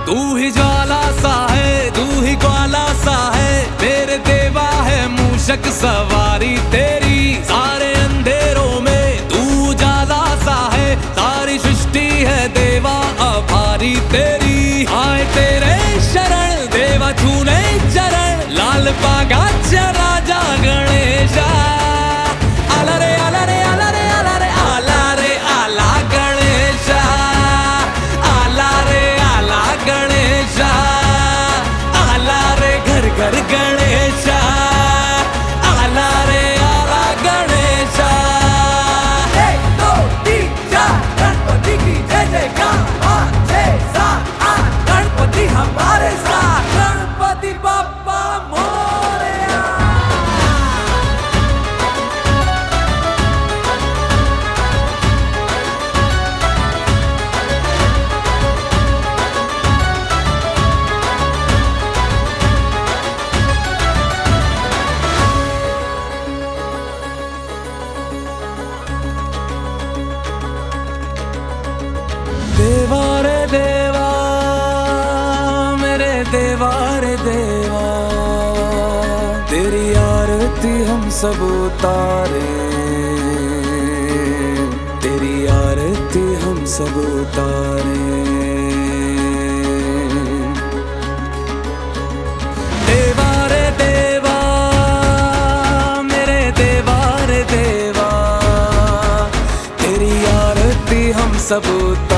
तू ही ज्वाला सा है, तू ही ग्वाला सा है, मेरे देवा है मूषक सवारी तेरी। सारे अंधेरों में तू उजाला सा है, सारी सृष्टि है देवा आभारी तेरी। आए तेरे शरण देवा छूने चरण, लाल पागा राजा गणेशा। आला रे आला रे आला रे आला रे आला रे आला गणेशा, आला रे आला गणेशा, आला रे घर घर गणेशा, आला रे आला गणेशा। 1 2 3 4 गणपति की जय जयकार, 5 6 7 8 गणपति हमारे साथ, गणपति बप्पा मोरया। देवा रे देवा, मेरे देवा रे देवा, तेरी आरती हम सब उतारे, तेरी आरती हम सब उतारे। देवा रे देवा, मेरे देवा रे देवा, तेरी आरती हम सब उतारे।